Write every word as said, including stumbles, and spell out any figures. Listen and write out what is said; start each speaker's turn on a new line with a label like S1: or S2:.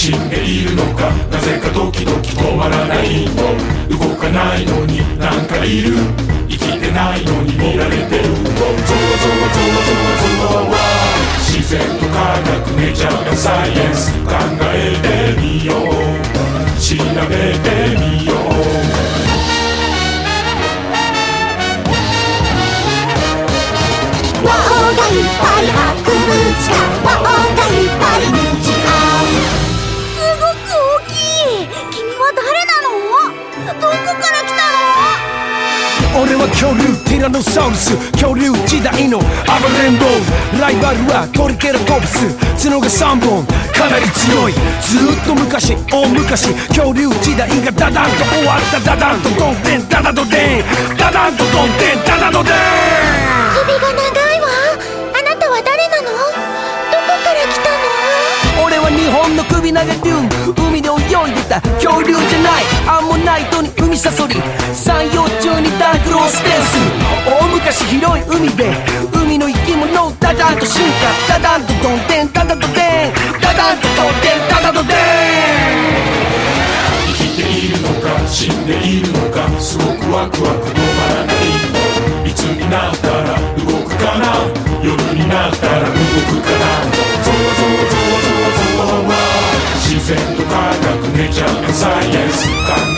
S1: 死んでいるのか、なぜかドキドキ止まらないの。動かないのになんかいる、生きてないのに見られてる。ゾワゾワゾワゾワゾワは自然と科学、ネイチャーやサイエンス、考えてみよう、調べてみよう。
S2: ワオがいっぱい博物館、ワオがいっぱいミュージアム。
S3: すごく大きい。君は誰なの？どこから来たの？
S4: 俺は恐竜ティラノサウルス、恐竜時代の暴れん坊。ライバルはトリケラトプス、角がさんぼんかなり強い。ずっと昔大昔、恐竜時代がダダンと終わった。ダダンとドンテンダダドデン、ダダンとドンテンダダドデン。
S3: 首が長いわ。あなたは誰なの？どこから来たの？
S4: 俺は日本の首長竜、海で泳いでた恐竜じゃない。アンモナイトに海サソリ、山陽中にダークローステンス。大昔広い海で海の生き物ダダンと進化。ダダンとドンテンダダドデン、ダダンとドンテンダダドデン。
S1: 生きているのか死んでいるのか、すごくワクワク止まらないの。いつになったら動くかな、夜になったら動くかな。ゾワゾワゾワゾワゾワは自然と科学、ネイチャーやサイエンス、考